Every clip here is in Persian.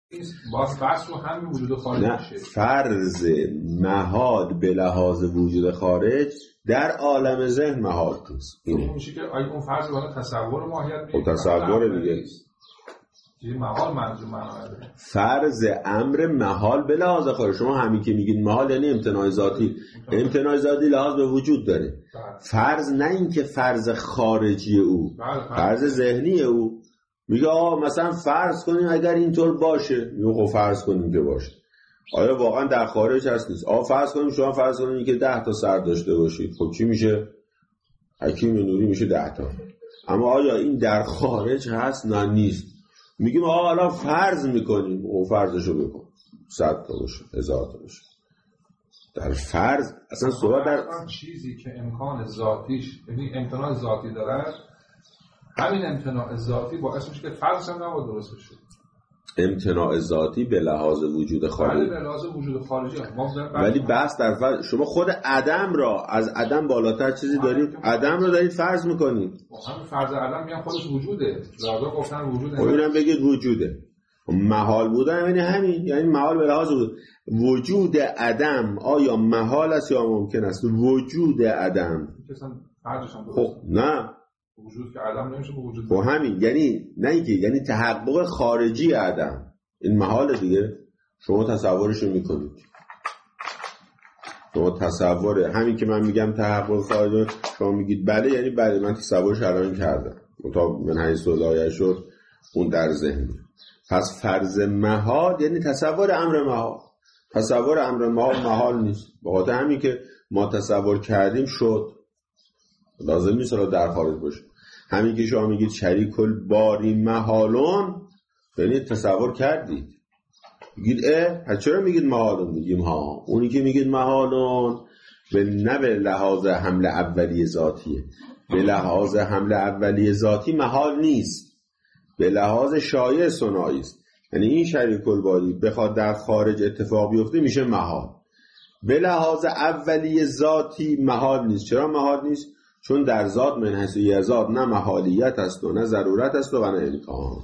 باز بحث رو همین وجود خارج میشه. فرض محال به لحاظ وجود خارج در عالم ذهن محال نیست. این میشه که آیا اون فرض والا تصور ماهیت میشه؟ تصور دیگه. این محال منظور معنی داره. فرض امر محال به لحاظ خارج. شما همین که میگید محال یعنی امتناع ذاتی. امتناع ذاتی لحاظ به وجود داره. فرض نه این که فرض خارجی او، فرض ذهنی او. میگه مثلا فرض کنیم اگر اینطور باشه، میگه خب فرض کنیم که باشه. آیا واقعا در خارج هست نیست؟ فرض کنیم شما فرض کنیم که 10 تا سر داشته باشید، خب چی میشه؟ حکیم نوری میشه 10 تا. اما آیا این در خارج هست؟ نه نیست. میگیم حالا فرض میکنیم، خب فرضشو بکن 100 تا باشه، 1000 تا باشه. در فرض اصلا صورت در چیزی که امکان ذاتیش، یعنی امتناع ذاتی داره، همین امتناع ذاتی باعث میشه که فرض هم نباید درست بشه. امتناع ذاتی به لحاظ وجود خارجی. به لحاظ وجود خارجی. ولی بحث در فرض، شما خود عدم را از عدم بالاتر چیزی دارید، عدم رو دارید فرض میکنید. همین فرض عدم میگن خودش وجوده. زادا گفتن وجوده. اینم بگید وجوده. محال بودن یعنی همین، یعنی محال به لحاظ وجود عدم آیا محال است یا ممکن است؟ وجود عدم. خب نه. وجود که عدم نمیشه به وجود. خب همین، یعنی نه اینکه، یعنی تحقق خارجی عدم. این محال دیگه. شما تصورشو میکنید. شما تصور همین که من میگم تحقق خارجی، شما میگید بله، یعنی بله من تصورش الان کردم. تا من حیث لایه شد اون در ذهن. پس فرض محال یعنی تصور امر محال. تصور امر محال نیست. به خاطر همین که ما تصور کردیم شد. لازم نیست الان در خارج باشه. همین که شما میگید شریک الباری محالون، یعنی تصور کردید. میگید پس چرا میگید محالون؟ میگیم ها، اونی که میگید محالون نه به لحاظ حمل اولیه ذاتیه. به لحاظ حمل اولیه ذاتی محال نیست، به لحاظ شایع ثنایی است. یعنی این شریک الباری بخواد در خارج اتفاق بیفته میشه محال. به لحاظ اولیه ذاتی محال نیست. چرا محال نیست؟ چون در ذات من حیث ذات نه محالیت است و نه ضرورت است و نه امکان.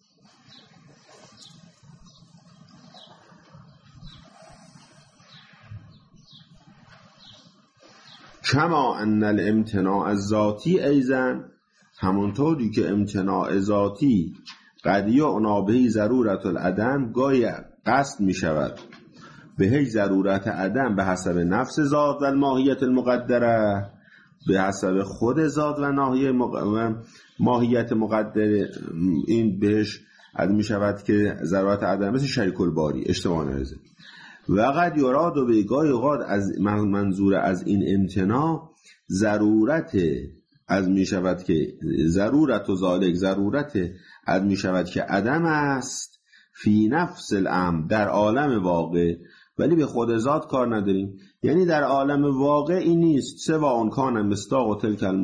کما ان الامتناع الذاتی ایضا، همونطوری که امتناع ذاتی قد یعنا به ضرورت العدم، گاهی قصد می شود به ضرورت عدم به حسب نفس ذات و ماهیت المقدره، به حسب خود ذات و ماهیت مقدره. این بهش عد می شود که ضرورت عدم مثل شریک الباری اجتماع نرزه. و قد یراد و بگاه اوقات از منظور از این امتناع ضرورت از می شود که ضرورت و ذالک، ضرورت از می شود که عدم است فی نفس الامر، در عالم واقع، ولی به خود ذات کار نداریم. یعنی در عالم واقع این نیست. سواء کان مصداق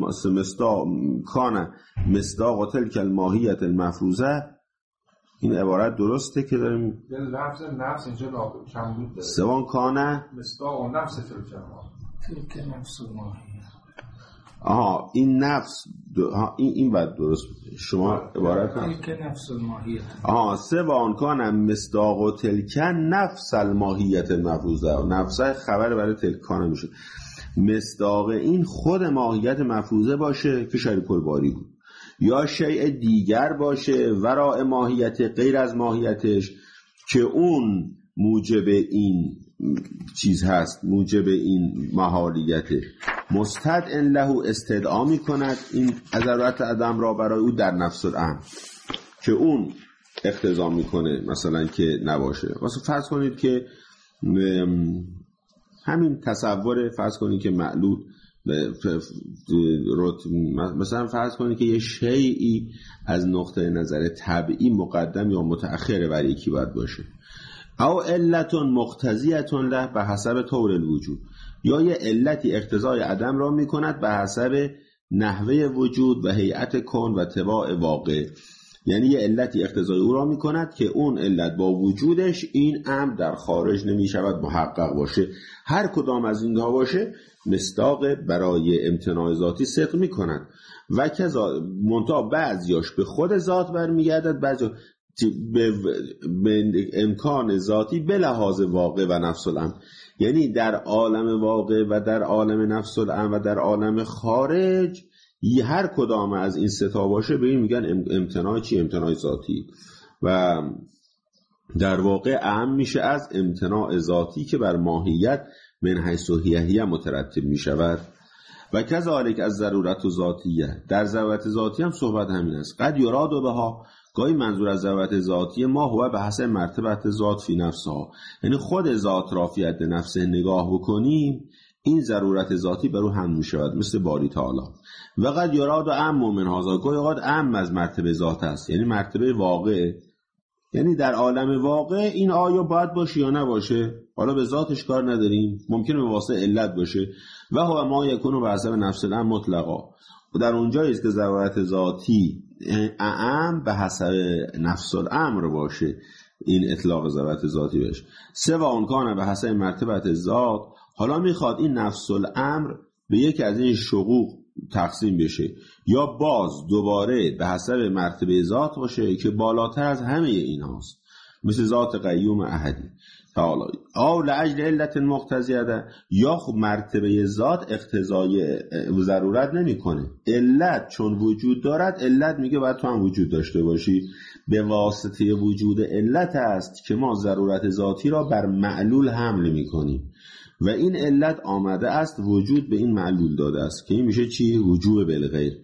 تلک الماهیت المفروضه. این عبارت درسته که داریم لفظ نفس اینجا کمبود داره. سواء کان مصداق و نفس تلک نفس الماهیت. این نفس این بعد درست بوده. شما عبارت تلک نفس الماهیت. سواء کان مصداق تلک نفس الماهیت المفروضه. نفس خبر برای تلک کان میشه. مصداق این خود ماهیت مفروضه باشه که شریک الباری بود، یا شیء دیگر باشه وراء ماهیت، غیر از ماهیتش، که اون موجب این چیز هست، موجب این محالیت. مستدعن له، استدعا می کند این ضرورت عدم را برای او در نفس الامر، که اون اقتضا میکنه مثلا که نباشه. مثلا فرض کنید که همین تصور، فرض کنید که معلول، مثلا فرض کنید که یه شیئی از نقطه نظر طبعی مقدم یا متأخر بر یکی باید باشه، او علت مقتضیه له به حسب طور الوجود، یا یه علتی اقتضای عدم را میکند به حسب نحوه وجود و هیئت کون و طباع واقع. یعنی یه علتی اقتضای او را میکند که اون علت با وجودش این امر در خارج نمیشود محقق باشه. هر کدام از اینها باشه مصداق برای امتناع ذاتی صدق میکند. و کذا منتها بعضیاش به خود ذات برمیگردد، بعضی به امکان ذاتی به لحاظ واقع و نفس الامر، یعنی در عالم واقع و در عالم نفس الامر و در عالم خارج هر کدام از این سه تا باشه به این میگن امتناع چی؟ امتناع ذاتی. و در واقع اهم میشه از امتناع ذاتی که بر ماهیت من حیث هیه مترتب میشود. و کذالک از ضرورت ذاتیه، در ضرورت ذاتی هم صحبت همین است. قد یراد بها، گاهی منظور از ضرورت ذاتی ما هو به حسب مرتبت ذات فی نفسها، یعنی خود ذات را فی حد نفسه نگاه بکنیم این ضرورت ذاتی بر او هم میشود، مثل باری تعالی. و قد یراد اعم من هذا، گاهی اوقات اعم از مرتبه ذات است، یعنی مرتبه واقع، یعنی در عالم واقع این آیا باید باشه یا نباشه، حالا به ذاتش کار نداریم، ممکنه به واسطه علت باشه. و هو ما یکونو به حسب نفس الامر مطلقا، و در اونجایی است که ضرورت ذاتی اعم به حسب نفس الامر باشه، این اطلاق ضرورت ذاتی بشه. سوا اون کانه به حسب مرتبت ذات، حالا میخواد این نفس الامر به یکی از این شقوق تقسیم بشه، یا باز دوباره به حسب مرتبه ذات باشه که بالاتر از همه این هاست، مثل ذات قیوم احدی تعالی. او لعجل علت مقتضیه، یا خب مرتبه ذات اقتضای ضرورت نمی کنه، علت چون وجود دارد علت میگه باید تو هم وجود داشته باشی، به واسطه وجود علت است که ما ضرورت ذاتی را بر معلول حمل می کنیم و این علت آمده است وجود به این معلول داده است که این میشه چی؟ وجوب بالغیر.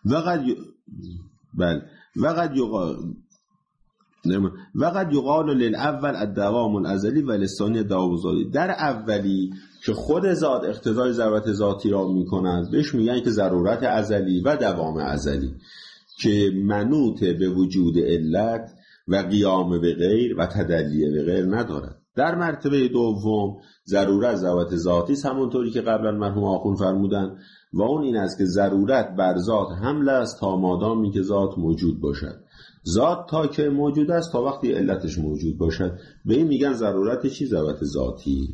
وقد یقال للاول الدوام الازلی و للثانی الدوام الزالی، در اولی که خود ذات اقتضای ضرورت ذاتی را میکند بهش میگن که ضرورت ازلی و دوام ازلی که منوط به وجود علت و قیام به غیر و تدلی به غیر ندارد. در مرتبه دوم ضرورت ذاتی است، همونطوری که قبلا مرحوم آخوند فرمودن، و اون این است که ضرورت بر ذات حمل است تا مادامی که ذات موجود باشد، ذات تا که موجود است تا وقتی علتش موجود باشد، به این میگن ضرورت چی؟ ضرورت ذاتی.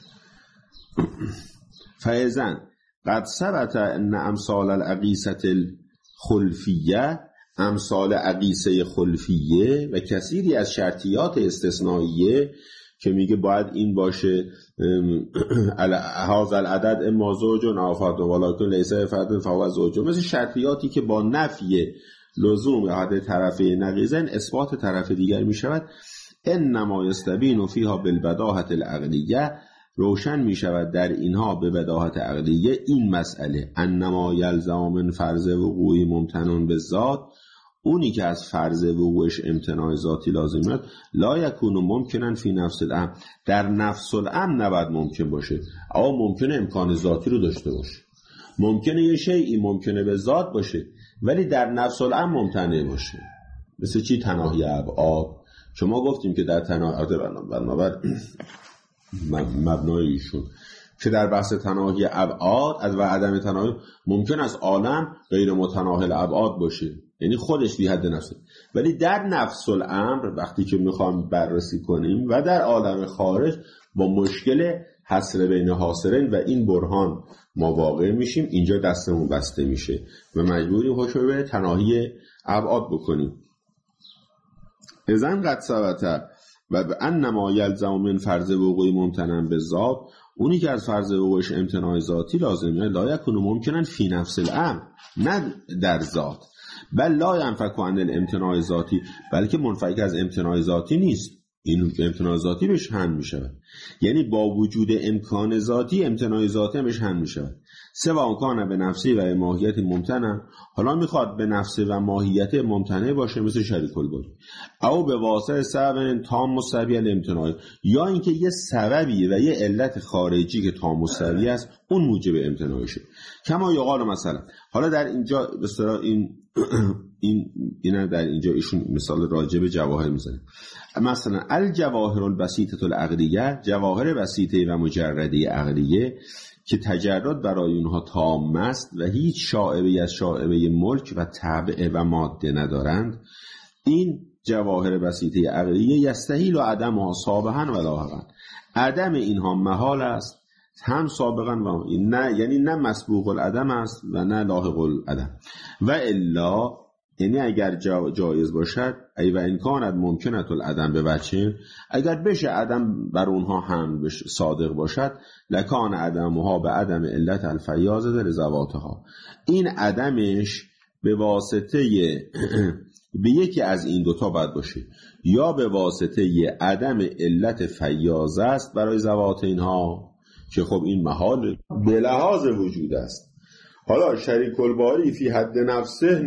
فایزن قد ثبت ان امثال العقیسه الخلفیه، امثال عقیسه خلفیه و کثیری از شرطیات استثنائیه که میگه باید این باشه، هذا العدد اما زوج او فرد ولکن لیس فرد فهو زوج، مثل شرطیاتی که با نفی لزوم احد طرفی نقیضن اثبات طرف دیگر میشود. انما یستبین فیها بالبداهه العقلیه، روشن میشود در اینها به بداهت عقلیه این مسئله، انما یلزم من فرض وقوعی ممتنون به ذات، اونی که از فرض وقوعش امتناع ذاتی لازم میاد، لا یکون ممکنن فی نفس الامر، در نفس الامر نباید ممکن باشه، اما ممکنه امکان ذاتی رو داشته باشه، ممکنه یه شیئی ممکنه به ذات باشه ولی در نفس الامر ممتنع باشه. مثل چی؟ تناهی ابعاد. شما گفتیم که در تناهی مبنایشون که در بحث تناهی ابعاد از و عدم تناهی ممکن است عالم غیر متناهی الابعاد باشه، یعنی خودش بی حد نفسه، ولی در نفس الامر وقتی که میخوام بررسی کنیم و در عالم خارج با مشکل حصر بین حاصرین و این برهان ما واقع میشیم، اینجا دستمون بسته میشه و مجبوریم حکم به تناهی ابعاد بکنیم. اذن قد ثبت و به انما یلزم من فرض وقوع ممتنع به ذات، اونی که از فرض وقوعش امتناع ذاتی لازمه، لا یکون ممکنن فی نفس الامر، نه در ذات، بل لا ینفک عن الامتناع ذاتی، بلکه منفک از امتناع ذاتی نیست، این امتناع ذاتی بهش حمل می شود، یعنی با وجود امکان ذاتی امتناع ذاتی بهش حمل می شود. سوا امکانه به نفسی و ماهیت ممتنع، حالا میخواد به نفسی و ماهیت ممتنع باشه مثل شریک الباری، او به واسطه سبب تام مستوی الامتناع، یا اینکه یه سببی و یه علت خارجی که تام مستوی است اون موجب امتناعشه. کما یقال مثلا، حالا در اینجا به اصطلاح اینا در اینجا ایشون مثال راجع به جواهر میزنه، مثلا الجواهر البسیطه العقلیه، جواهر بسیطه و مجرده عقلیه که تجرد برای اونها تام است و هیچ شائبه از شائبه ملک و طبع و ماده ندارند، این جواهر بسیطه عقلیه یستحیل و عدمها سابقا و لاحقا، عدم اینها محال است هم سابقا و نه، یعنی نه مسبوق العدم است و نه لاحق العدم. و الا یعنی اگر جایز باشد ای و امکانت ممکنت العدم به وجه، اگر بشه عدم بر اونها هم صادق باشد، لکان عدمها به عدم علت الفیاضه در زواتها، این عدمش به واسطه به یکی از این دوتا باید باشه، یا به واسطه عدم علت فیاضه است برای زوات اینها که خب این محال به لحاظ وجود است. حالا شریک الباری فی حد نفسه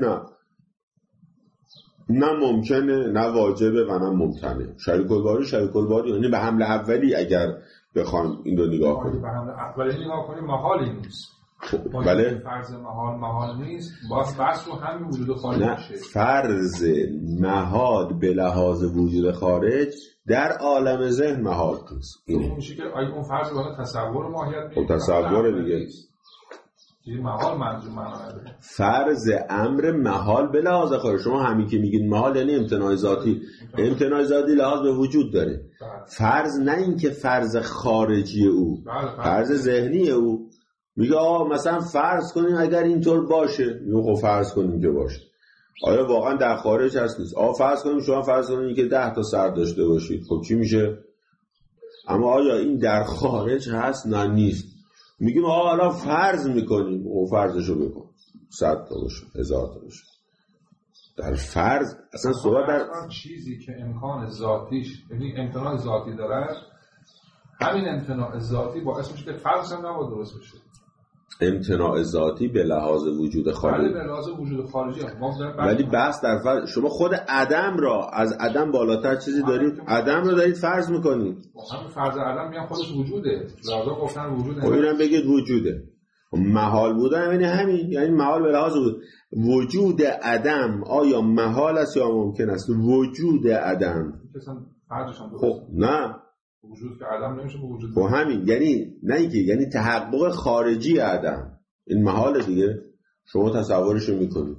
نه ممکنه، نه واجبه و نه ممکنه. شریک الباری یعنی به حمل اولی اگر بخوام این رو نگاه کنیم، به حمل اولی نگاه کنیم محالی نیست. بله فرض محال نیست، باز بحث رو همین وجود خارج نه میشه. فرض محال به لحاظ وجود خارج در عالم ذهن محال نیست. این میشه که اون فرض واقعا تصور ماهیت نیست. تصور دیگه این محال منظور معنی فرض امر محال به لحاظ خارج. شما همین که میگید محال یعنی امتناع ذاتی، امتناع ذاتی لحاظ به وجود داره. فرض نه این که فرض خارجی او، فرض ذهنی او. میگه مثلا فرض کنیم اگر اینطور باشه، میگه خب فرض کنیم که باشه. آیا واقعا در خارج هست نیست؟ فرض کنیم شما فرض کنیم که 10 تا سر داشته باشید، خب چی میشه؟ اما آیا این در خارج هست؟ نه نیست. میگیم حالا فرض میکنیم، فرضشو بکن 100 تا باشه 1000 تا باشه. در فرض اصلا صحبت در چیزی که امکان ذاتیش یعنی امتناع ذاتی داره، همین امتناع ذاتی باعث میشه که فرض هم نباید درست بشه. امتناع ذاتی به لحاظ وجود خارجی، بله به لحاظ وجود خارجی ولی بحث در فرض. شما خود عدم را از عدم بالاتر چیزی دارید، عدم رو دارید فرض میکنید. همین فرض عدم میگن خودش وجوده، لازم گفتن وجوده. خب اینم بگید وجوده. محال بودن یعنی همین، یعنی محال به لحاظ وجود عدم آیا محال است یا ممکن است؟ وجود عدم خب نه وجود که عدم نمیشه به وجود. خب همین یعنی نه اینکه یعنی تحقق خارجی عدم، این محال دیگه. شما تصورشو میکنید،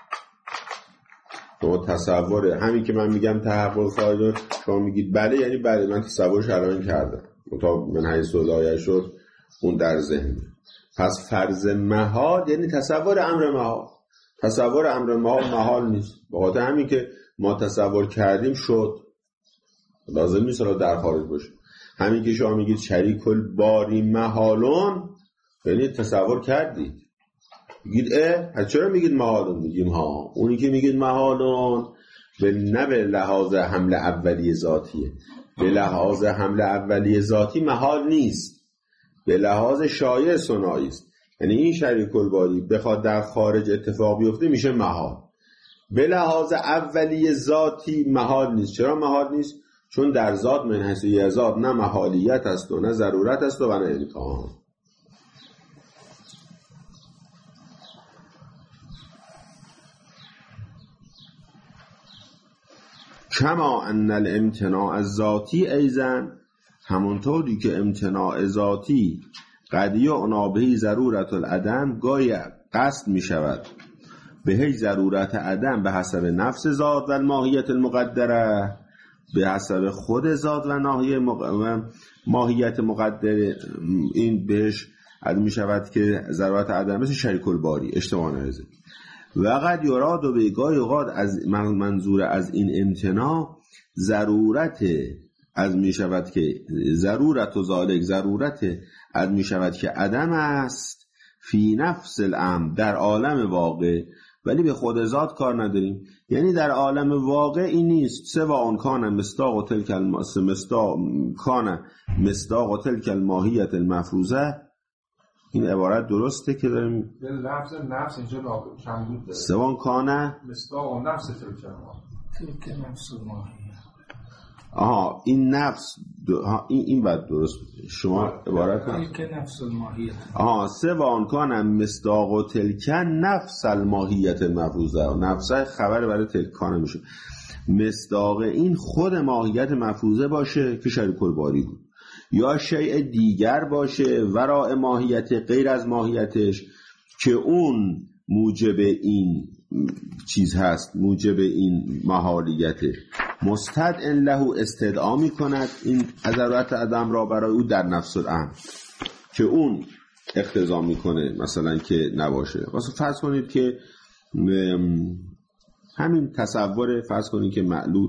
شما تصور همین که من میگم تحقق خارجی، شما میگید بله یعنی بله من تصورش الان کردم، مطابق من حیث لایه شد اون در ذهن. پس فرض محال یعنی تصور امر محال. تصور امر محال نیست، به خاطر همین که ما تصور کردیم شد، لازم نیست در خارج باشه. همین که شما میگید شریک الباری محالون یعنی تصور کردید، میگید چرا میگید محالون؟ میگیم اونی که میگید محالون نه به لحاظ حمل اولی ذاتیه، به لحاظ حمل اولی ذاتی محال نیست، به لحاظ شایع ثنایی است. یعنی این شریک الباری بخواد در خارج اتفاق بیفته میشه محال، به لحاظ اولی ذاتی محال نیست. چرا محال نیست؟ چون در ذات من حیث ذات نه محالیت است و نه ضرورت است و نه امکان. کما ان الامتناع الذاتی ایضا، همونطوری که امتناع ذاتی قد یعنا به ضرورت العدم، گاهی قصد می شود به ضرورت عدم به حسب نفس ذات و ماهیت المقدره، به حسب خود ذات و ماهیت مقدره. این بهش عدم می شود که ضرورت عدم مثل شریک الباری اشتباه نرزه. و قد یراد و به گاهی اوقات از منظور از این امتناع ضرورت از می شود که ضرورت و ذالک ضرورت از می شود که عدم است فی نفس الامر در عالم واقع، ولی به خود ذات کار نداریم. یعنی در عالم واقع این نیست. سواء کان مصداق تلک الماهیت المفروضه. این عبارت درسته که داریم لفظ نفس اینجا کمبود داره. سواء کان مصداق نفس تلک نفس الماهیت. این نفس این بعد درست بوده. شما عبارت که نفس الماهیت. سواء کان مصداق تلک نفس الماهیت المفروضه. نفس خبر برای تلکانه میشه. مصداق این خود ماهیت مفروضه باشه که شریک الباری بود، یا شیء دیگر باشه وراء ماهیت غیر از ماهیتش که اون موجب این چیز هست، موجب این محالیت مستدعن له استدعا می کند این ضرورت عدم را برای او در نفس الامر که اون اقتضا می کنه مثلا که نباشه. واسه فرض کنید که همین تصور فرض کنید که معلول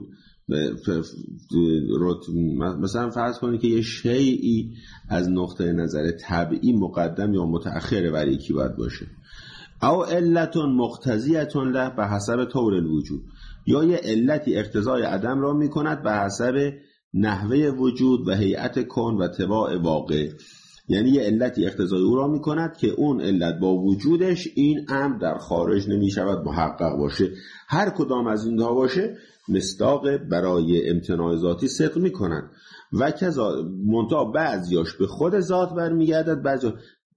مثلا فرض کنید که یه شیئی از نقطه نظر طبعی مقدم یا متأخر بر یکی باید باشه، او علت مقتضیه له به حسب طور الوجود، یا یه علتی اقتضای عدم را میکند به حسب نحوه وجود و هیئت کن و طباع واقع. یعنی یه علتی اقتضای او را میکند که اون علت با وجودش این امر در خارج نمیشود محقق باشه. هر کدام از اینها باشه مصداق برای امتناع ذاتی صدق میکنن و کذا منتها بعضیاش به خود ذات برمیگردد، بعضی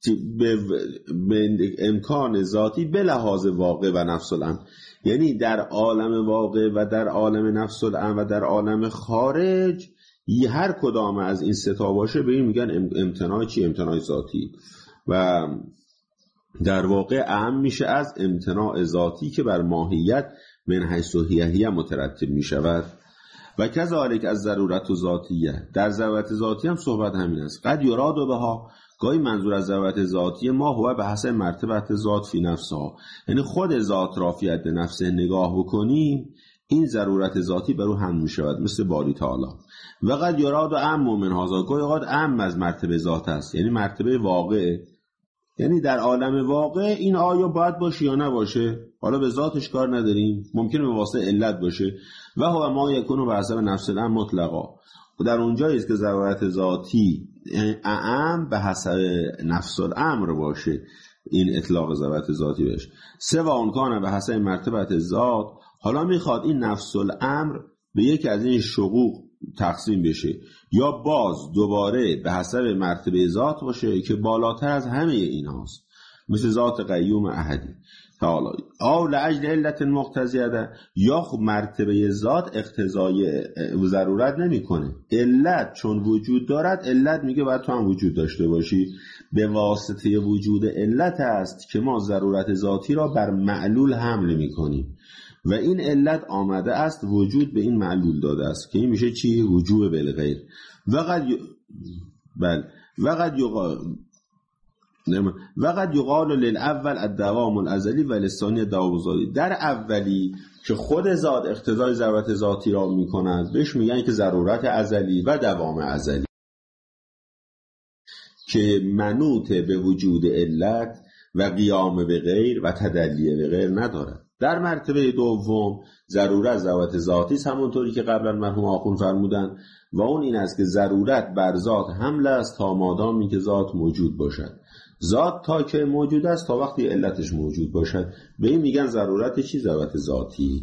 به امکان ذاتی به لحاظ واقع و نفس الامر. یعنی در عالم واقع و در عالم نفس الامر و در عالم خارج هر کدام از این سه تا باشه به این میگن امتناع چی؟ امتناع ذاتی. و در واقع اهم میشه از امتناع ذاتی که بر ماهیت من حیث هیه مترتب میشود. و کذالک از ضرورت ذاتیه، در ضرورت ذاتی هم صحبت همین است. قد یراد بها، گاهی منظور از ضرورت ذاتی ما هو به حسب مرتبت ذات فی نفسها، یعنی خود ذات را فی حد نفسه نگاه بکنیم این ضرورت ذاتی بر او هم میشود، مثل باری تعالی. و قد یراد اعم من هذا، گاهی اوقات اعم از مرتبه ذات است، یعنی مرتبه واقع، یعنی در عالم واقع این آیا باید باشه یا نباشه، حالا به ذاتش کار نداریم، ممکنه به واسطه علت باشه. و هو ما یکونو به حسب نفس الامر مطلقا، و در اونجایی است که ضرورت ذاتی اعم به حسب نفس الامر باشه، این اطلاق ضرورت ذاتی بشه. سوا اون کانه به حسب مرتبت ذات، حالا میخواد این نفس الامر به یکی از این شقوق تقسیم بشه، یا باز دوباره به حسب مرتبه ذات باشه که بالاتر از همه این هاست، مثل ذات قیوم احدی تعالی. او لعجل علت مقتضیه، یا خب مرتبه ذات اقتضای ضرورت نمی کنه، علت چون وجود دارد علت میگه باید تو هم وجود داشته باشی. به واسطه وجود علت است که ما ضرورت ذاتی را بر معلول حمل می کنیم و این علت آمده است وجود به این معلول داده است که این میشه چی؟ وجوب بالغیر. وقد یقال للاول الدوام الازلی و للثانی الدوام الزالی، در اولی که خود ذات اقتضای ضرورت ذاتی را میکند بهش میگن که ضرورت ازلی و دوام ازلی که منوط به وجود علت و قیام به غیر و تدلی به غیر ندارد. در مرتبه دوم ضرورت ذاتی است، همونطوری که قبلا مرحوم آخوند فرمودن، و اون این است که ضرورت بر ذات حمل است تا مادامی که ذات موجود باشد. ذات تا که موجود است تا وقتی علتش موجود باشد، به این میگن ضرورت چی؟ ضرورت ذاتی.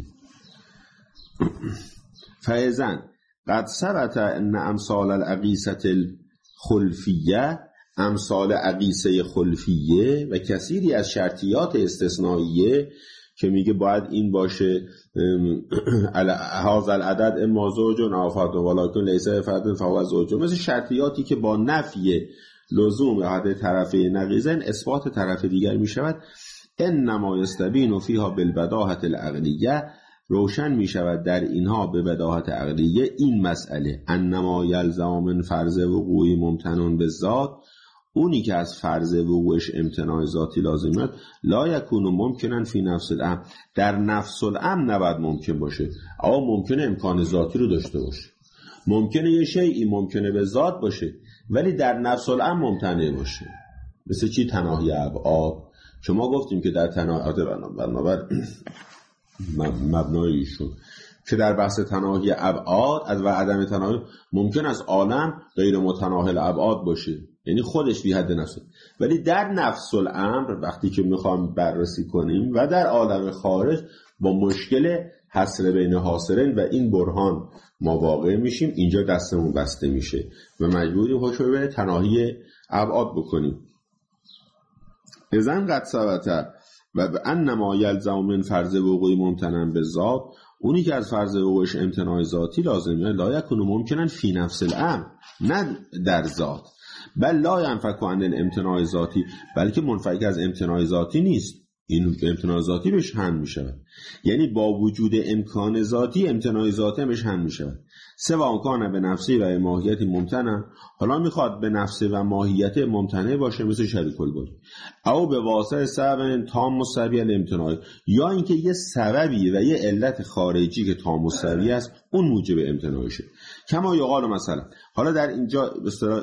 فاذا قد ثبت ان امثال العقیسه الخلفیه، امثال عقیسه خلفیه و کثیری از شرطیات استثنائیه که میگه باید این باشه، هذا العدد اما زوج او فرد ولکن لیس فرد فهو زوج، مثل شرطیاتی که با نفی لزوم احد طرفی نقیضین اثبات طرف دیگر میشود. انما یستبین فیها بالبداهه العقلیه، روشن میشود در اینها به بداهت عقلیه این مسئله، انما یلزم من فرض وقوعی ممتنون بالذات، اونی که از فرض وقوعش امتناع ذاتی لازمت لا یکون ممکنن فی نفس الامر، در نفس الامر نباید ممکن باشه، اما ممکنه امکان ذاتی رو داشته باشه. ممکنه یه شیئی ممکنه به ذات باشه ولی در نفس الامر ممتنع باشه، مثل چی؟ تناهی ابعاد. شما گفتیم که در تناهی بنابر مبنایشون که در بحث تناهی ابعاد از و عدم تناهی ممکن است عالم غیر متناهی الابعاد باشه، یعنی خودش بی حد نفسه، ولی در نفس الامر وقتی که میخوام بررسی کنیم و در عالم خارج با مشکل حصر بین حاصرین و این برهان ما واقع میشیم، اینجا دستمون بسته میشه و مجبوریم حکم به تناهی ابعاد بکنیم. اذن قد ثبت و انما یلزم من فرض وقوع ممتنع به ذات، اونی که از فرض وقوعش امتناع ذاتی لازمه لا یکون ممکنن فی نفس الامر، نه در ذات، بل لا ینفک عن الامتناع ذاتی، بلکه منفک از امتناع ذاتی نیست، این امتناع ذاتی بهش هم میشود. یعنی با وجود امکان ذاتی امتناع ذاتی همش هم میشود. سواء کان به نفسی و ماهیت ممتنع، حالا میخواد به نفس و ماهیت ممتنع باشه مثل شریک الباری، او به واسطه سبب تام مستوی الامتناع، یا اینکه یه سببی و یه علت خارجی که تام مستوی است اون موجب امتناعشه. کما یقال مثلا، حالا در اینجا به اصطلاح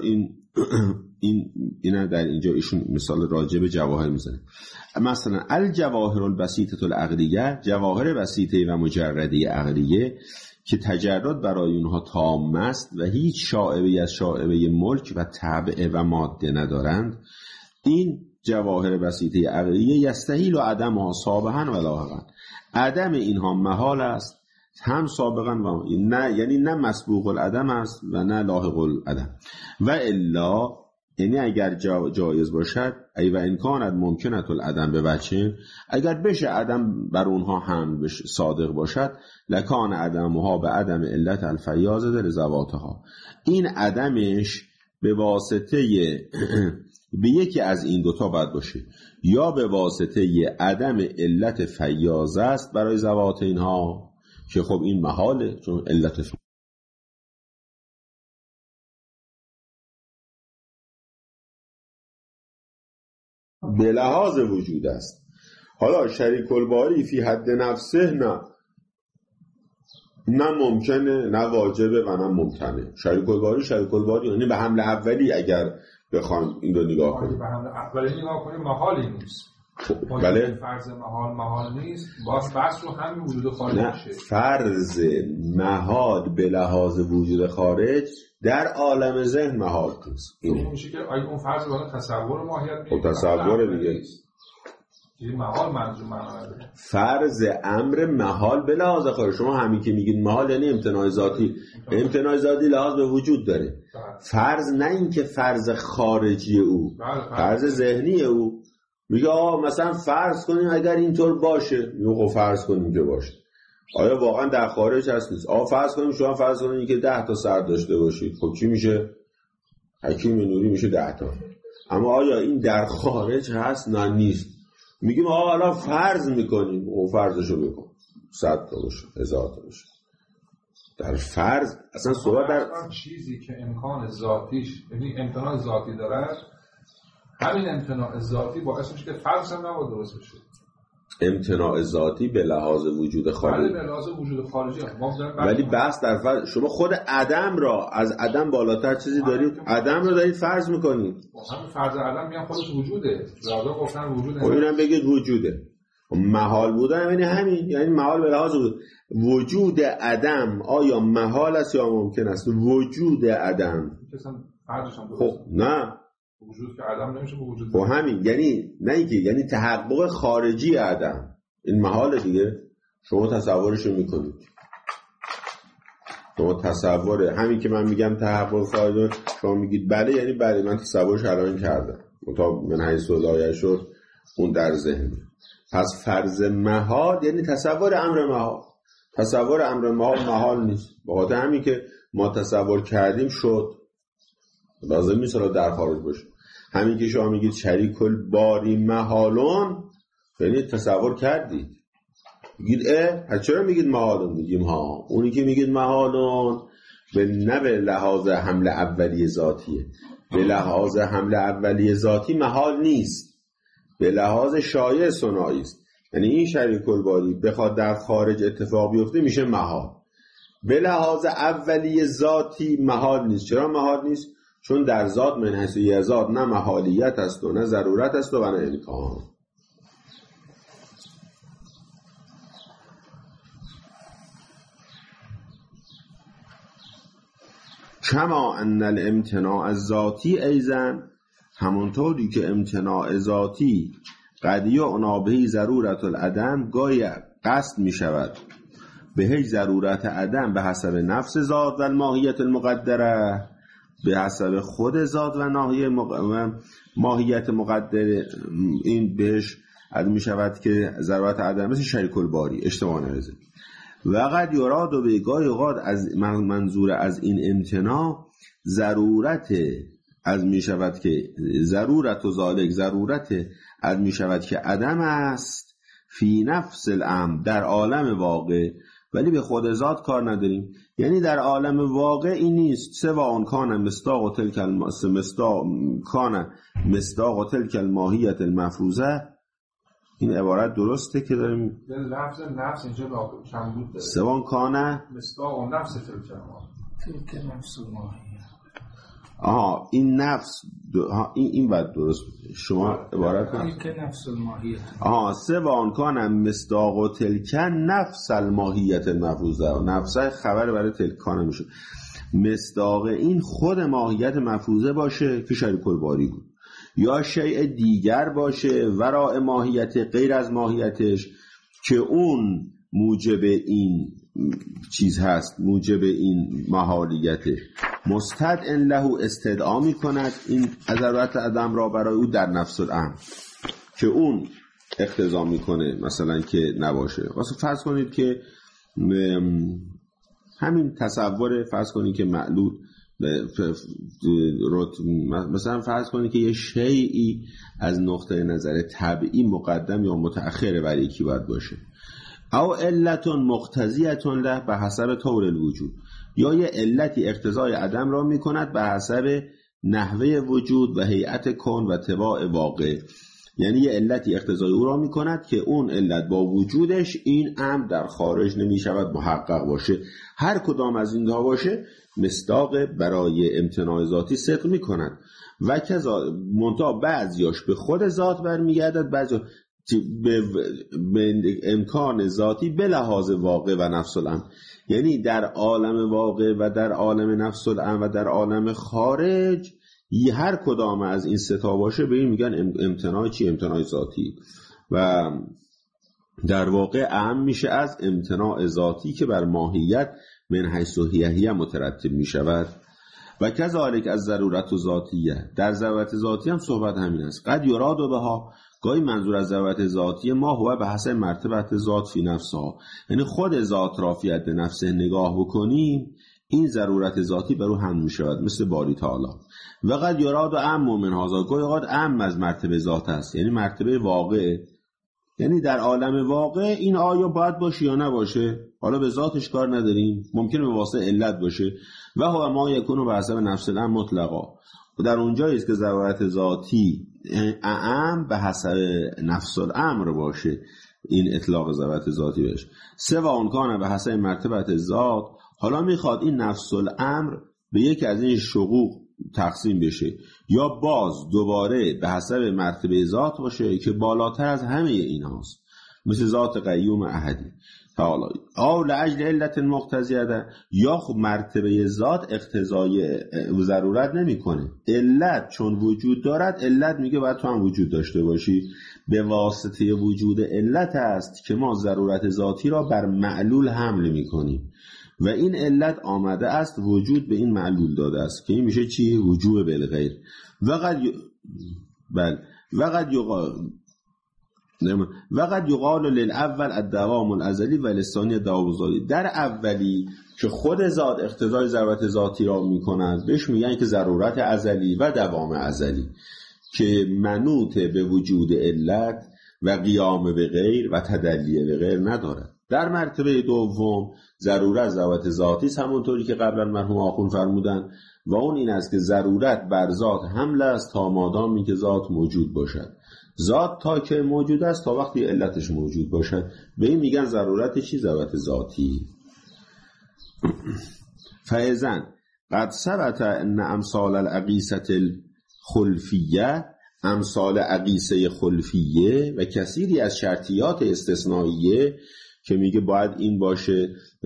این در اینجا ایشون مثال راجع به جواهر میزنه. مثلا الجواهر البسیطه العقلیه، جواهر بسیطه و مجرده عقلیه که تجرد برای اونها تام است و هیچ شائبه‌ای از شائبه ملک و طبع و ماده ندارند، این جواهر بسیطه عقلیه یستحیل و عدمها سابقا و لاحقا، عدم اینها محال است هم سابقا و نه، یعنی نه مسبوق العدم است و نه لاحق العدم. و الا یعنی اگر جایز باشد، ای و امکانت ممکنت العدم به بچه، اگر بشه عدم بر اونها هم صادق باشد، لکان عدمها به عدم علت الفیاض در زواتها، این عدمش به واسطه به یکی از این دوتا باید باشه، یا به واسطه عدم علت فیاض است برای زوات اینها که خب این محاله چون علت به لحاظ وجود است. حالا شریک الباری فی حد نفسه نه ممکنه، نه واجبه و نه ممتنه. شریک الباری یعنی به حمل اولی اگر بخوایم این رو نگاه کنیم، به حمل اولی نگاه کنیم محالی نیست. بله فرض محال نیست، باز بحث رو همین وجود خارج میشه. فرض محال به لحاظ وجود خارج در عالم ذهن محال نیست. این میشه که آیا اون فرض باید تصور ماهیت میشه؟ تصور دیگه این محال منظور معنا نداره. فرض امر محال به لحاظ خارج، شما همین که میگین محال یعنی امتناع ذاتی، امتناع ذاتی لحاظ به وجود داره. فرض نه این که فرض خارجی او، فرض ذهنی او. میگه مثلا فرض کنیم اگر اینطور باشه، میگه فرض کنیم که باشه. آیا واقعا در خارج هست نیست؟ فرض کنیم شما فرض کنیم که 10 تا سر داشته باشید، خب چی میشه؟ حکیم نوری میشه 10 تا. اما آیا این در خارج هست؟ نه نیست. میگیم حالا فرض میکنیم، فرضشو بکن 100 تا باشه، 1000 تا باشه. در فرض اصلا صحبت در چیزی که امکان ذاتیش یعنی امتناع ذاتی داره، همین امتناع ذاتی باعث میشه که فرض هم نباید درست بشه. امتناع ذاتی به لحاظ وجود خارجی، به لحاظ وجود خارجی ولی بحث در فرض، شما خود عدم را از عدم بالاتر چیزی دارید، عدم رو دارید فرض میکنید. همین فرض عدم میگن خودش وجوده، لازم گفتن وجوده، اینم بگید وجوده. محال بودن یعنی همین، یعنی محال به لحاظ وجود عدم آیا محال است یا ممکن است؟ وجود عدم خب نه وجود که عدم نمیشه به وجود. خب همین یعنی نه اینکه یعنی تحقق خارجی عدم، این محال دیگه. شما تصورشو میکنید، شما تصور همین که من میگم تحقق خارجی، شما میگید بله، یعنی بله من تصورش الان کردم، مطابق من حیث لایه شد اون در ذهن. پس فرض محال یعنی تصور امر محال. تصور امر محال نیست، به خاطر همین که ما تصور کردیم شد، لازم نیست در خارج باشه. همین که شما میگید شریک الباری محالون یعنی تصور کردید، میگید چرا میگید محالون؟ میگیم اونی که میگید محالون نه به لحاظ حمل اولیه ذاتیه، به لحاظ حمل اولیه ذاتی محال نیست، به لحاظ شایع صناعی است. یعنی این شریک الباری بخواد در خارج اتفاق بیفته میشه محال، به لحاظ اولیه ذاتی محال نیست. چرا محال نیست؟ چون در ذات من حیث ذات نه محالیت است و نه ضرورت است و نه امکان. کما ان الامتناع الذاتی ایضا، همونطوری که امتناع ذاتی قد یعنا به ضرورت العدم، گاهی قصد می شود به هیچ ضرورت عدم به حسب نفس ذات و ماهیت المقدره، به حسب خود ذات و ماهیت مقدره، این بهش می شود که ضرورت عدم مثل شریک الباری اشتباه نرزه. و قد یراد و به گاهی اوقات از منظور از این امتناع ضرورت از می شود که ضرورت و ذالک، ضرورت از می شود که عدم است فی نفس الامر، در عالم واقع، ولی به خود ذات کار نداریم. یعنی در عالم واقع این نیست سواء کان مصداق تلک الماهیت المفروضه. این عبارت درسته که داریم لفظ نفس اینجا کمبود داره. سواء کان مصداق و نفس تلک نفس الماهیه. این نفس این بعد درست بوده. شما عبارت تلک نفس الماهیه. سواء کان مصداق تلک نفس الماهیت المفروضه. نفس خبر برای تلک کان میشه. مصداق این خود ماهیت مفروضه باشه که شریک الباری بود، یا شیء دیگر باشه ورای ماهیت غیر از ماهیتش که اون موجب این چیز هست، موجب این محالیته. مستدعٍ له، استدعا می کند این ضرورت عدم را برای او در نفس الامر که اون اقتضا می کنه مثلا که نباشه. واسه فرض کنید که همین تصور، فرض کنید که معلول، مثلا فرض کنید که یه شیئی از نقطه نظر طبعی مقدم یا متأخر بر یکی باید باشه، او علت مقتضیه له به حسب طور الوجود، یا یه علتی اقتضای عدم را می کند به حسب نحوه وجود و هیئت کون و طباع واقع. یعنی یه علتی اقتضای او را می کند که اون علت با وجودش این امر در خارج نمی شود محقق باشه. هر کدام از این دو باشه مصداق برای امتناع ذاتی صدق می کند و کذا منتها بعضیاش به خود ذات برمیگردد، بعضی به امکان ذاتی به لحاظ واقع و نفس الامر. یعنی در عالم واقع و در عالم نفس الامر و در عالم خارج هر کدام از این ستا باشه به این میگن امتناع چی؟ امتناع ذاتی. و در واقع اهم میشه از امتناع ذاتی که بر ماهیت من حیث هیه مترتب میشود. و کذالک از ضرورت ذاتیه، در ضرورت ذاتی هم صحبت همین است. قد یراد بها، گاهی منظور از ضرورت ذاتی ما هو به حسب مرتبت ذات فی نفسها، یعنی خود ذات را فی حد نفسه نگاه بکنیم این ضرورت ذاتی برو هم می شود، مثل باری تعالی. و قد یراد اعم من هذا، گاهی اوقات اعم از مرتبه ذات است، یعنی مرتبه واقع، یعنی در عالم واقع این آیا باید باشه یا نباشه، حالا به ذاتش کار نداریم، ممکنه به واسطه علت باشه. و هو ما یکون به حسب نفس الامر مطلقا، و در اونجایی است که ضرورت ذاتی اعم به حسب نفس الامر باشه، این اطلاق ضرورت ذاتی بشه. سواء کان به حسب مرتبت ذات، حالا میخواد این نفس الامر به یکی از این شقوق تقسیم بشه یا باز دوباره به حسب مرتبه ذات باشه که بالاتر از همه این هاست، مثل ذات قیوم احدی تعالی. او لأجل علت مقتضیه، یا خب مرتبه ذات اقتضای ضرورت نمی کنه، علت چون وجود دارد علت میگه باید تو هم وجود داشته باشی. به واسطه وجود علت است که ما ضرورت ذاتی را بر معلول حمل می کنیم و این علت آمده است وجود به این معلول داده است که این میشه چی؟ وجوب بالغیر. وقد یقال للاول الدوام الازلی و للثانی الدوام الزالی. در اولی که خود ذات اقتضای ضرورت ذاتی را میکند بهش میگن که ضرورت ازلی و دوام ازلی که منوط به وجود علت و قیام به غیر و تدلی به غیر ندارد. در مرتبه دوم ضرورت ذاتی است، همونطوری که قبلا مرحوم آخوند فرمودن، و اون این است که ضرورت بر ذات حمل است تا مادامی که ذات موجود باشد. ذات تا که موجود است تا وقتی علتش موجود باشد، به این میگن ضرورت چی؟ ضرورت ذاتی. فاذن قد ثبت ان امثال العقیسه الخلفیه، امثال عقیسه خلفیه و کثیری از شرطیات استثنائیه که میگه باید این باشه،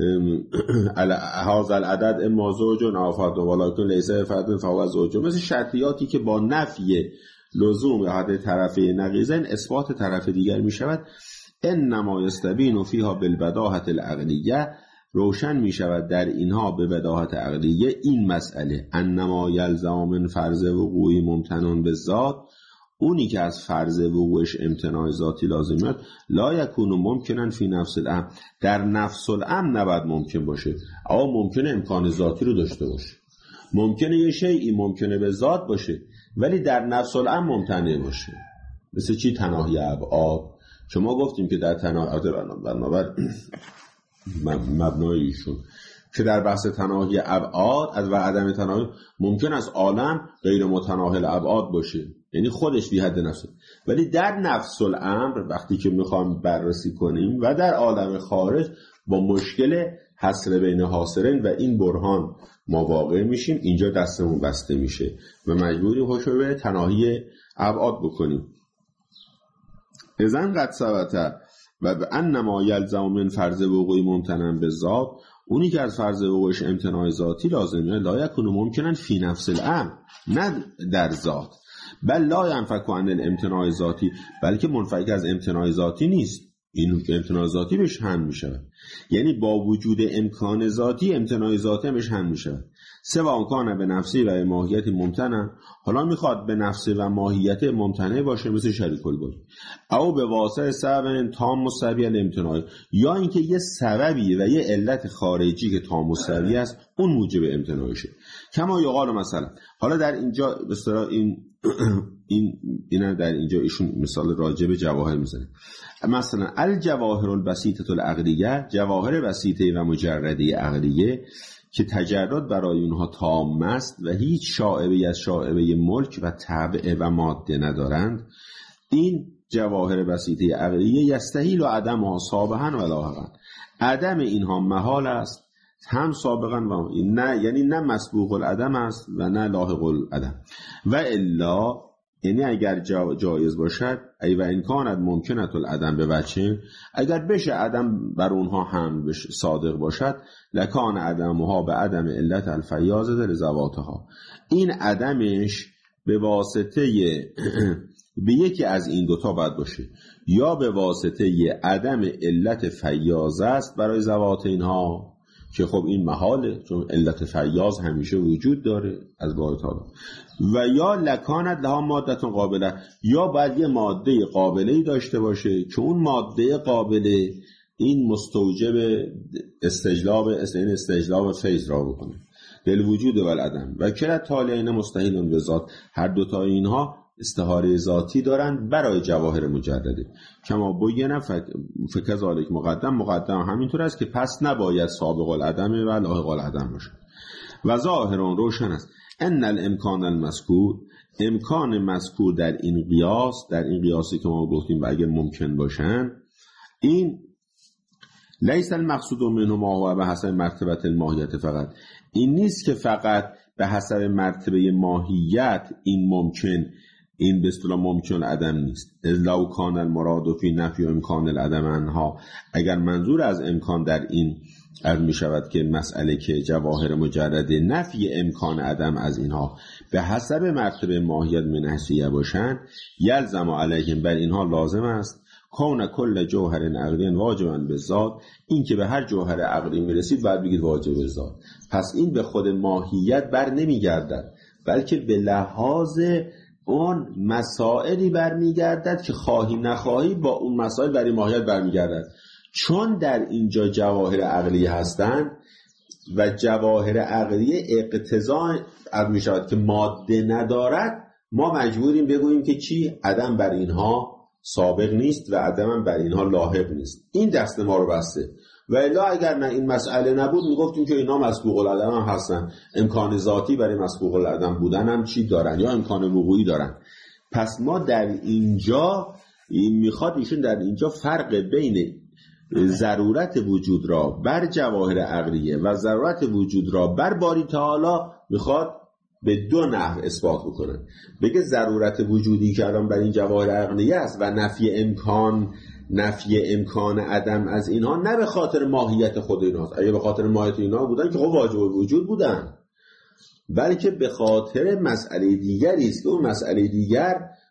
هذا العدد اما زوج او فرد ولکن لیس فرد فهو زوج، مثل شرطیاتی که با نفی لزوم احد طرفی نقیضین اثبات طرف دیگر میشود. انما یستبین فیها بالبداهه العقلیه، روشن میشود در اینها به بداهت عقلیه این مسئله، انما یلزم من فرض وقوعی ممتنون به ذات، اونی که از فرض وقوعش امتناع ذاتی لازم میاد، لا یکون ممکنن فی نفس الامر، در نفس الامر نباید ممکن باشه، اما ممکنه امکان ذاتی رو داشته باشه. ممکنه یه شیئی ممکنه به ذات باشه ولی در نفس الامر ممتنع باشه، مثل چی؟ تناهی ابعاد شما گفتیم که در بنابر مبنای ایشون که در بحث تناهی ابعاد از و عدم تناهی ممکن است عالم غیر متناهل ابعاد باشه، یعنی خودش بی حد نفسه، ولی در نفس الامر وقتی که میخوام بررسی کنیم و در عالم خارج با مشکل حصر بین حاصرین و این برهان ما واقع میشیم، اینجا دستمون بسته میشه و مجبوریم حکم به تناهی ابعاد بکنیم. اذن قد ثبت و انما یلزم من فرض وقوع ممتنع بالذات، اونی که از فرض وقوعش امتناع ذاتی لازمه لا یکون ممکنن فی نفس الامر، نه در ذات، بل لا ینفک عن الامتناع ذاتی، بلکه منفک از امتناع ذاتی نیست، این امتناع ذاتی بهش هم میشه، یعنی با وجود امکان ذاتی امتناع ذاتی بهش هم میشه. سواء کان به نفسی و ماهیت ممتنع، حالا میخواد به نفس و ماهیت ممتنع باشه مثل شریک الباری، او به واسطه سبب تام مستوی الامتناع، یا اینکه یه سببی و یه علت خارجی که تام مستوی است اون موجب امتناع شه. کما یقال مثلا، حالا در اینجا به اصطلاح اینا در اینجا ایشون مثال راجع به جواهر میزنه، مثلا الجواهر البسیطه العقلیه، جواهر بسیطه و مجرده عقلیه که تجرد برای اونها تام است و هیچ شائبه از شائبه ملک و طبع و ماده ندارند، این جواهر بسیطه عقلیه یستحیل و عدمها سابقا و لاحقا، عدم اینها محال است هم سابقا و نه، یعنی نه مسبوق العدم است و نه لاحق العدم، و الا یعنی اگر جایز باشد ای و امکانت ممکنت العدم به وجه، اگر بشه عدم بر اونها هم صادق باشد، لکان عدمها به عدم علت الفیاضه لذواتها، این عدمش به واسطه به یکی از این دوتا باید باشه، یا به واسطه عدم علت فیاضه است برای ذوات اینها که خب این محاله چون علت فیاض همیشه وجود داره از بار تعالی، و یا لکانت لها مادتون قابله، یا باید یه ماده قابله‌ای داشته باشه که اون ماده قابله این مستوجب استجلاب فیض را بکنه دل وجود و العدم، و کلت تالیین مستحیل به ذات، هر دوتا اینها استعاره ذاتی دارند برای جواهر مجرده. کما بوینه فکذالک مقدم همینطور است که پس نباید سابق العدم و لاحق العدم باشه. و ظاهران روشن است ان الامکان المذکور، امکان مذکور در این قیاسی که ما گفتیم و اگر ممکن باشن، این لیس المقصود منه ما هو به حسب مرتبه الماهیت، فقط این نیست که فقط به حسب مرتبه ماهیت این ممکن، این به اصطلاح ممکن عدم نیست. لو کان المراد فی نفی و امکان العدم عنها، اگر منظور از امکان در این عرض می شود که مسئله که جواهر مجرده نفی امکان عدم از اینها به حسب مرتبه ماهیت منحصیه باشند، یلزم علیهم، بر اینها لازم است کون کل جوهر عقلی واجبا به ذات، این که به هر جوهر عقلی میرسید باید بگید واجب به ذات. پس این به خود ماهیت بر نمیگردد، بلکه به لحاظ اون مسائلی برمیگردد که خواهی نخواهی با اون مسائل برای ماهیت برمیگردد. چون در اینجا جواهر عقلی هستند و جواهر عقلی اقتضا می شود که ماده ندارد، ما مجبوریم بگوییم که چی؟ عدم بر اینها سابق نیست و عدم بر اینها لاحق نیست. این دست ما رو بسته، و الا اگر نه این مسئله نبود میگفتیم که اینا مسبوق العدم هم هستن، امکان ذاتی برای مسبوق العدم بودن هم چی دارن یا امکان وقوعی دارن. پس ما در اینجا میخواد ایشون در اینجا فرق بین ضرورت وجود را بر جواهر عقلیه و ضرورت وجود را بر باری تعالی میخواد به دو نحو اثبات بکنه. بگه ضرورت وجودی که الان بر این جواهر عقلیه است و نفی امکان عدم از اینها نه به خاطر ماهیت خود ایناست، اگه به خاطر ماهیت اینها بودن که خب واجب وجود بودن، بلکه به خاطر مسئله دیگری است. اون مسئله دیگر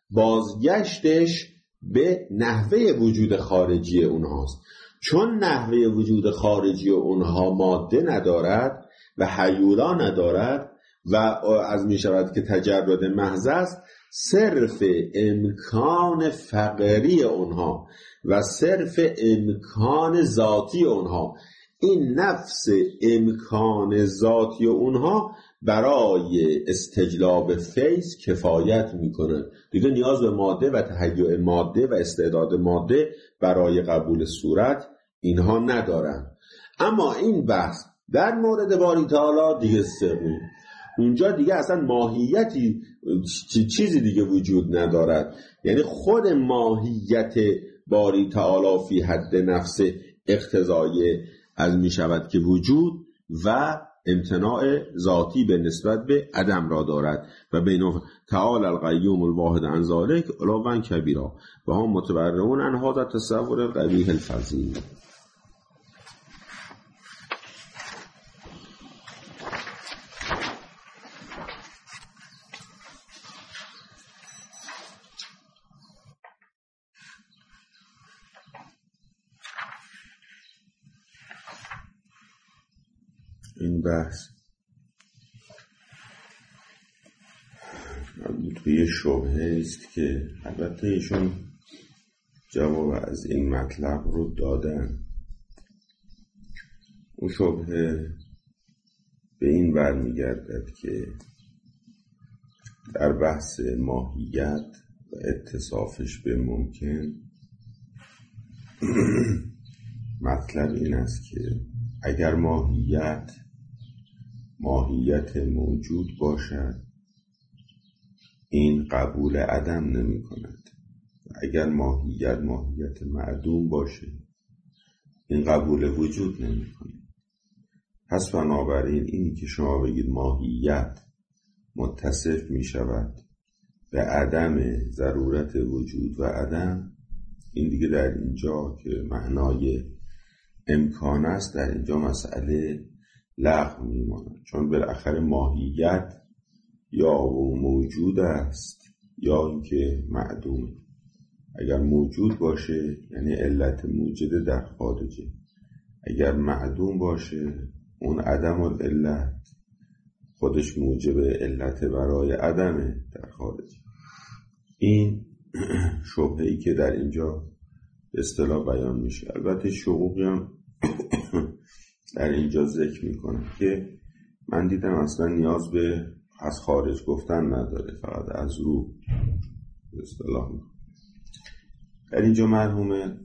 بازگشتش به نحوه وجود خارجی اونهاست. چون نحوه وجود خارجی اونها ماده ندارد و حیولا ندارد و از می شود که تجرد محض است، صرف امکان فقری اونها و صرف امکان ذاتی اونها، این نفس امکان ذاتی اونها برای استجلاب فیض کفایت میکنه، دیگه نیاز به ماده و تهیع ماده و استعداد ماده برای قبول صورت اینها ندارن. اما این بحث در مورد باری تعالی دیگه سقیم، اونجا دیگه اصلا ماهیتی چیزی دیگه وجود ندارد، یعنی خود ماهیت باری تعالی فی حد نفس اقتضای از می شود که وجود و امتناع ذاتی به نسبت به عدم را دارد و بین تعالی القیوم الواحد عن ذلک علاوه کبیرا و هم متبرئون عن هذا تصور القبیح الفظیع. این بحث توی شبهه است که البته ایشون جواب از این مطلب رو دادن. اون شبهه به این برمیگردد که در بحث ماهیت و اتصافش به ممکن مطلب این است که اگر ماهیت موجود باشد این قبول عدم نمی کند، اگر ماهیت معدوم باشه این قبول وجود نمی کند. پس بنابراین اینی که شما بگید ماهیت متصف می شود به عدم ضرورت وجود و عدم، این دیگه در اینجا که معنای امکان است در اینجا مسئله لغو میماند، چون بالاخره ماهیت یا موجود است یا اینکه معدوم. اگر موجود باشه یعنی علت موجده در خارجه، اگر معدوم باشه اون عدم العلت خودش موجب علت برای عدمه در خارجه. این شبهه‌ای که در اینجا اصطلاح بیان میشه. البته شقوقی هم در اینجا ذکر میکنه که من دیدم اصلا نیاز به از خارج گفتن نداره، فقط از رو اصطلاح میکنه. در اینجا مرحوم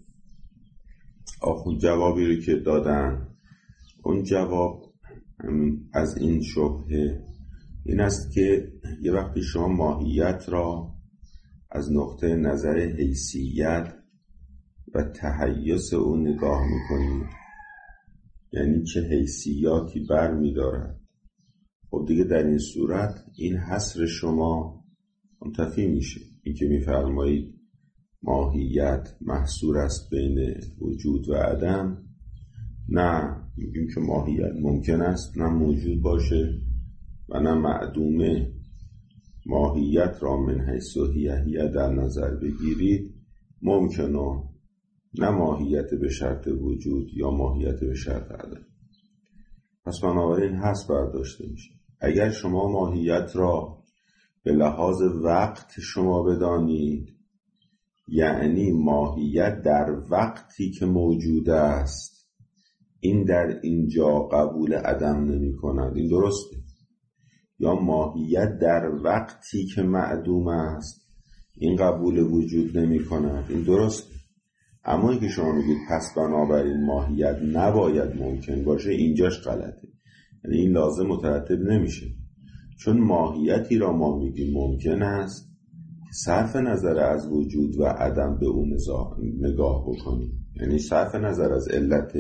آخوند جوابی رو که دادن، اون جواب از این شبهه این است که یه وقتی شما ماهیت را از نقطه نظر حیثیت و تحیز اون نگاه میکنید، یعنی چه حیثیاتی بر میدارد، خب دیگه در این صورت این حصر شما منتفی میشه. این که میفرمایید ماهیت محصور است بین وجود و عدم، نه، میگیم که ماهیت ممکن است نه موجود باشه و نه معدومه. ماهیت را من حیث هیه در نظر بگیرید ممکنه، نه ماهیت به شرط وجود یا ماهیت به شرط عدم. پس بنابراین حس برداشته میشه. اگر شما ماهیت را به لحاظ وقت شما بدانید، یعنی ماهیت در وقتی که موجود است، این در اینجا قبول عدم نمی کند، این درسته. یا ماهیت در وقتی که معدوم است، این قبول وجود نمی کند، این درسته. اما این که شما میگید پس بنابراین ماهیت نباید ممکن باشه، اینجاش غلطه. یعنی این لازم مترتب نمیشه، چون ماهیتی را ما میگیم ممکن است که صرف نظر از وجود و عدم به اون نگاه بکنیم، یعنی صرف نظر از علت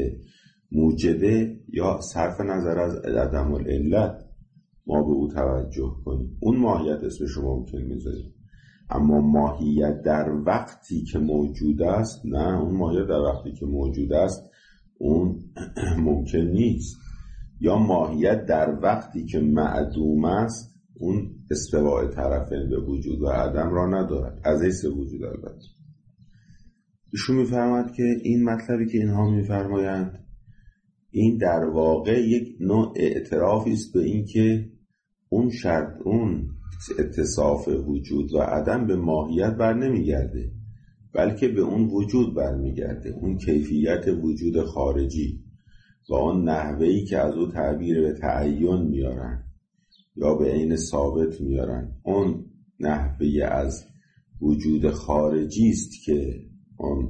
موجده یا صرف نظر از عدم العلت ما به او توجه کنیم، اون ماهیت اسمش رو ممکن میذاریم. اما ماهیت در وقتی که موجود است، نه، اون ماهیت در وقتی که موجود است اون ممکن نیست. یا ماهیت در وقتی که معدوم است، اون استواء طرفین به وجود و عدم را ندارد، از حیث وجود. البته ایشون میفرماید که این مطلبی که اینها میفرمایند این در واقع یک نوع اعترافی است به این که اون شرط، اون اتصاف وجود و عدم به ماهیت بر نمیگرده، بلکه به اون وجود بر میگرده، اون کیفیت وجود خارجی. و آن نحوهی که از او تعبیر به تعین میارن یا به عین ثابت میارن، اون نحوه از وجود خارجی است که اون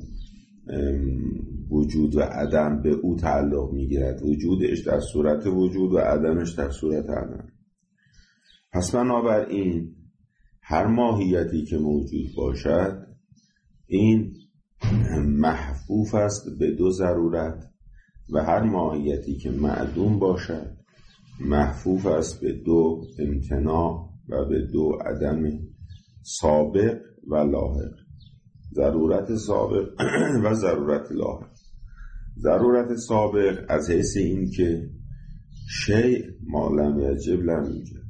وجود و عدم به او تعلق میگیرد، وجودش در صورت وجود و عدمش در صورت عدم. پس بنابراین هر ماهیتی که موجود باشد این محفوف است به دو ضرورت و هر ماهیتی که معدوم باشد محفوف است به دو امتناع و به دو عدم سابق و لاحق، ضرورت سابق و ضرورت لاحق. ضرورت سابق از حیث این که شیء ما لم یجب لم یوجد،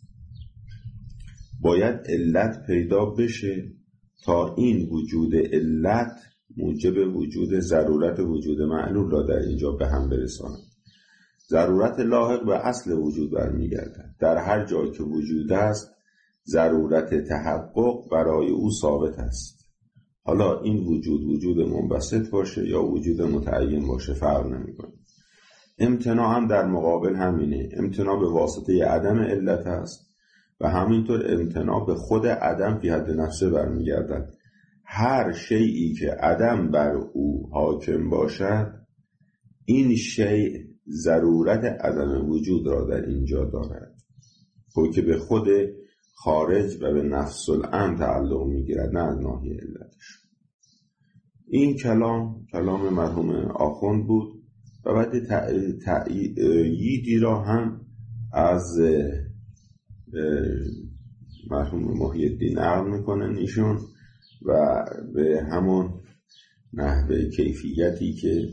باید علت پیدا بشه تا این وجود علت موجب وجود ضرورت وجود معلول را در اینجا به هم برساند. ضرورت لاحق به اصل وجود برمیگردد. در هر جای که وجود است ضرورت تحقق برای او ثابت است. حالا این وجود منبسط باشه یا وجود متعین باشه فرق نمیکنه. امتناع هم در مقابل همینه. امتناع به واسطه عدم علت است و همینطور امتناع به خود عدم فی حد نفسه برمیگردد. هر شیئی که عدم بر او حاکم باشد این شیء ضرورت عدم وجود را در اینجا دارد که به خود خارج و به نفس الامر تعلق میگیرد، نه از ناحیه علتش. این کلام مرحوم آخوند بود و بعد تأییدی را هم از مرحوم محی الدین نقل میکنه ایشون و به همون نحوه کیفیتی که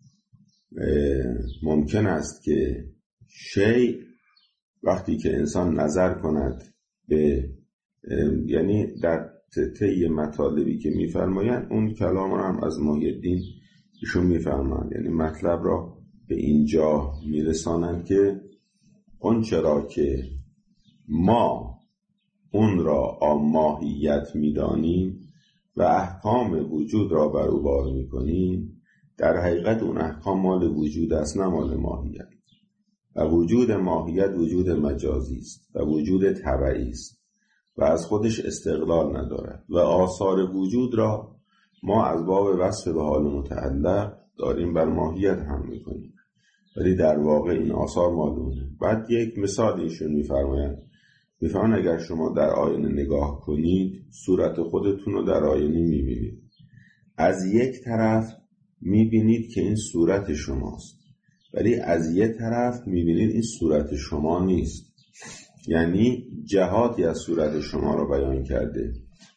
ممکن است که شیء وقتی که انسان نظر کند به، یعنی در طی مطالبی که میفرمایند اون کلام را هم از محی الدین ایشون میفرمایند، یعنی مطلب را به اینجا میرسانند که اون چرا که ما اون را ماهیت میدانیم و احکام وجود را بر او بار میکنیم، در حقیقت اون احکام مال وجود است نه مال ماهیت، و وجود ماهیت وجود مجازی است و وجود تبعی است و از خودش استقلال ندارد و آثار وجود را ما از باب وصف به حال متعلق داریم بر ماهیت هم میکنیم، ولی در واقع این آثار مالونه. بعد یک مثال ایشون میفرمایند اگر شما در آینه نگاه کنید صورت خودتون رو در آینه میبینید، از یک طرف میبینید که این صورت شماست ولی از یک طرف میبینید این صورت شما نیست، یعنی جهاتی از صورت شما رو بیان کرده.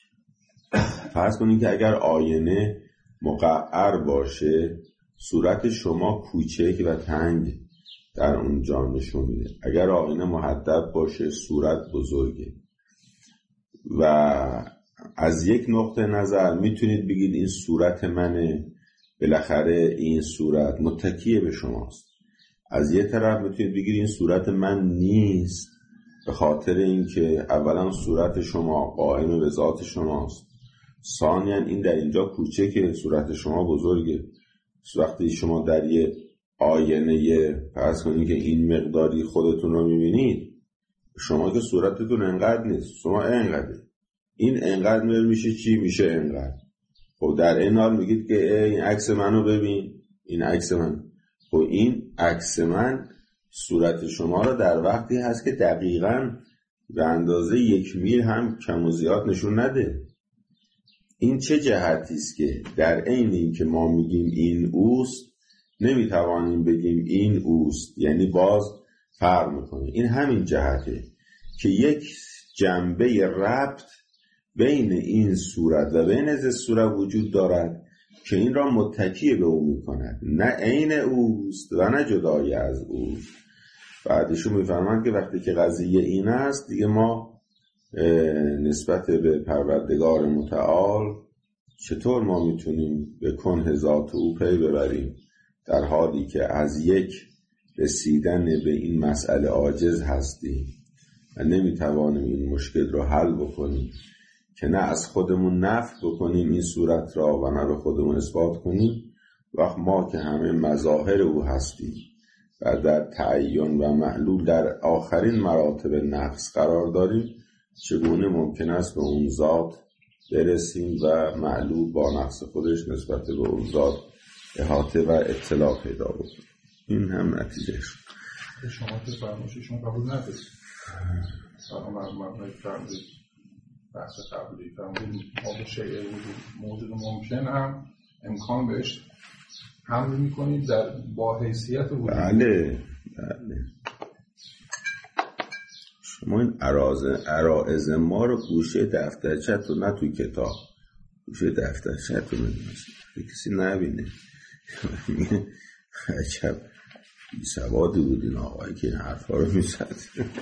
فرض کنید که اگر آینه مقعر باشه صورت شما کوچک و تنگ در اونجا نشون میده، اگر آینه محدب باشه صورت بزرگه و از یک نقطه نظر میتونید بگید این صورت منه، بالاخره این صورت متکیه به شماست. از یک طرف میتونید بگید این صورت من نیست به خاطر اینکه اولا صورت شما قائم به ذات شماست، ثانیاً این در اینجا کوچکه صورت شما بزرگه. وقتی شما در یه آینه فرض کنید که این مقداری خودتون رو میبینید، شما که صورتتون انقدر نیست، شما انقدره، این انقدر میشه چی؟ میشه انقدر. خب در این حال میگید که این عکس منو ببین، این عکس من. خب این عکس من صورت شما رو در وقتی هست که دقیقاً به اندازه 1 میل هم کم و زیاد نشون نده. این چه جهتی است که در عین این که ما میگیم این اوست نمیتوانیم بگیم این اوست، یعنی باز فرق میکنه. این همین جهته که یک جنبه ربط بین این صورت و بین از صورت وجود دارد که این را متکی به او میکند، نه عین اوست و نه جدای از اوست. بعدشون میفهمند که وقتی که قضیه این است دیگه ما نسبت به پروردگار متعال چطور ما میتونیم به کنه ذات او پی ببریم در حالی که از یک رسیدن به این مسئله عاجز هستیم و نمیتوانیم این مشکل رو حل بکنیم که نه از خودمون نفی بکنیم این صورت را و نه به خودمون اثبات کنیم. وقت ما که همه مظاهر او هستیم و در تعین و معلول در آخرین مراتب نقص قرار داریم، چگونه ممکن است به اون ذات برسیم و معلول با نقص خودش نسبت به اون ذات احاطه و اطلاع پیدا بکنیم. این هم نتیجه شد. شما که فرمایششون قبول ندارید. من فرمودید بحث قبلی فرمودید ما به شیء موجود ممکن هم امکان بهش حمل میکنید با حیثیت وجود. بله. شما این عرائض ما رو گوشه دفترچت و نه تو کتاب، گوشه دفترچت رو میدونست کسی نبینه. عجب بی سوادی بود این آقایی که این حرفا رو میزد.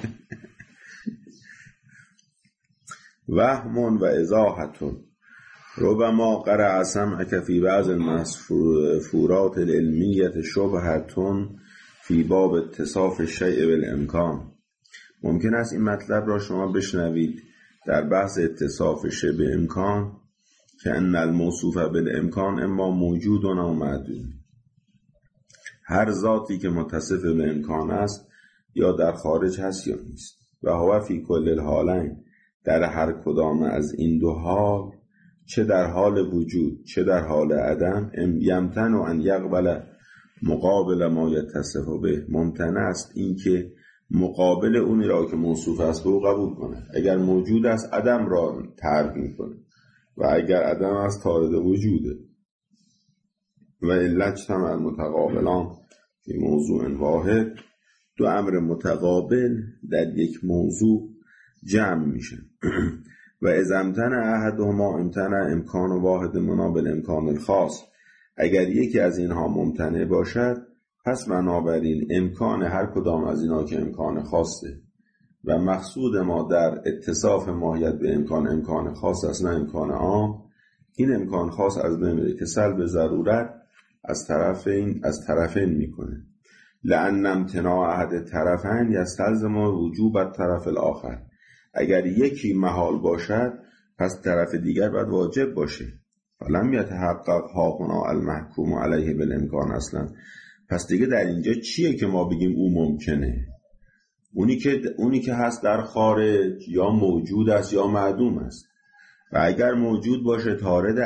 وهمون و ازاحتون ربما قرع سمعک فی بعض المسفورات العلمیت شبهتون فی باب اتصاف الشیء بالامکان. ممکن است این مطلب را شما بشنوید در بحث اتصاف شبه امکان که ان الموصوف بالامکان اما موجود و معدوم. هر ذاتی که متصف به امکان است یا در خارج هست یا نیست و هو فی کل الحالین، در هر کدام از این دو حال، چه در حال وجود چه در حال عدم، یمتن و ان یقبل مقابل ما یتصف به، ممتنع است این که مقابل اونی را که موصوف است به او قبول کنه. اگر موجود است عدم را ترک میکنه و اگر عدم است طارد وجوده. و الا اجتمع المتقابلان فی موضوع واحد، دو امر متقابل در یک موضوع جمع میشن. و اذا امتنع احدهما امتنع امکان واحد منابل امکان الخاص، اگر یکی از اینها ممتنع باشد پس بنابراین امکان هر کدام از اینها که امکان خاصه و مقصود ما در اتصاف ماهیت به امکان خاص است نه امکان عام، این امکان خاص از بین میره که سلب ضرورت از طرفین میکنه. لأن امتناع احد طرفین یستلزم وجوب الطرف الاخر، اگر یکی محال باشد پس طرف دیگر باید واجب باشه. فلم یتحقق هاهنا المحکوم علیه بالامکان اصلا. پس دیگه در اینجا چیه که ما بگیم او ممکنه؟ اونی که هست در خارج یا موجود است یا معدوم است. و اگر موجود باشه طارد